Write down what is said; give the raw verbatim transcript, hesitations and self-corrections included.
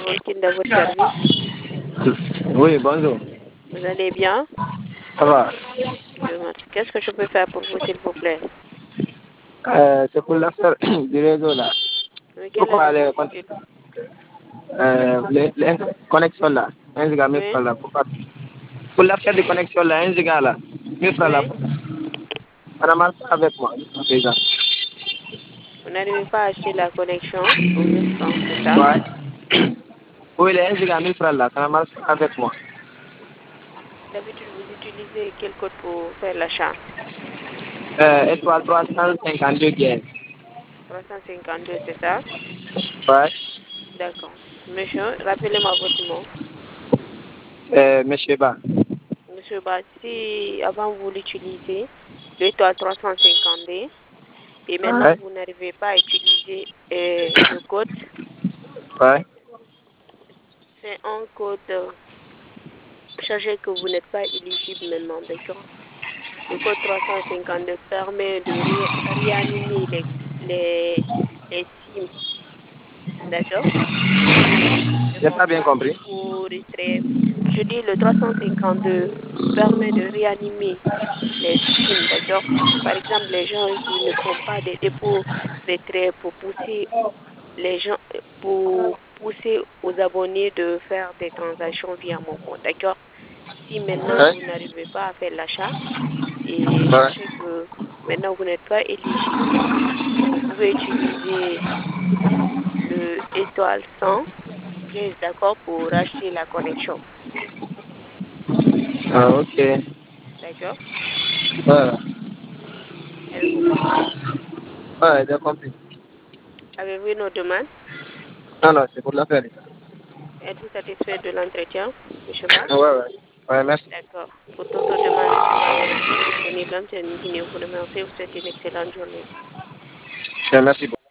Valentine de votre service. Oui, bonjour. Vous allez bien? Ça va? Je me- Qu'est-ce que je peux faire pour vous, s'il vous plaît? Euh, c'est pour l'affaire du réseau là. Oui, quelle est Pourquoi les, con- l'inquiétude? euh, les, les connexions là, un giga, mille Oui, francs là, pourquoi? Pour l'affaire de connexion là, un giga là, mille francs là, oui. on a marqué avec moi, déjà. Vous n'arrivez pas à acheter la connexion au mille francs, c'est ça? Ouais. Oui, les un giga, mille francs là, on a marqué avec moi. D'habitude, vous utilisez quel code pour faire l'achat? Euh, étoile trois cent cinquante-deux dièse. trois cent cinquante-deux, c'est ça? Ouais. D'accord. Monsieur, rappelez-moi votre nom. Euh, monsieur Ba. Monsieur Bassi, avant vous l'utilisez, l'étoile trois cent cinquante-deux, et maintenant Ouais. vous n'arrivez pas à utiliser euh, le code. Ouais. C'est un code euh, chargé que vous n'êtes pas éligible maintenant, d'accord? Le code trois cent cinquante-deux permet de ré- réanimer les, les, les SIM, d'accord? Et J'ai comme pas bien ça, il compris. faut retirer. Je dis le trois cent cinquante-deux permet de réanimer les SIM, d'accord? Par exemple, les gens qui ne font pas des dépôts retraits pour pousser les gens, pour pousser aux abonnés de faire des transactions via mon compte, d'accord? Si maintenant Ouais. vous n'arrivez pas à faire l'achat et Ouais. sachez que maintenant vous n'êtes pas éligible, vous pouvez utiliser le étoile cent dièse, d'accord, pour acheter la connexion, Ah, ok. d'accord? Ouais. Avez-vous compris? Ouais, j'ai compris. Avez-vous une autre demande? Non, non, c'est pour l'affaire. Êtes-vous satisfait de l'entretien, monsieur Ba? Ouais, ouais. Ouais, merci. D'accord. Pour toute autre demande, monsieur Ba, nous restons disponibles. Nous vous remercie et vous souhaitez une excellente journée. Ouais, merci beaucoup.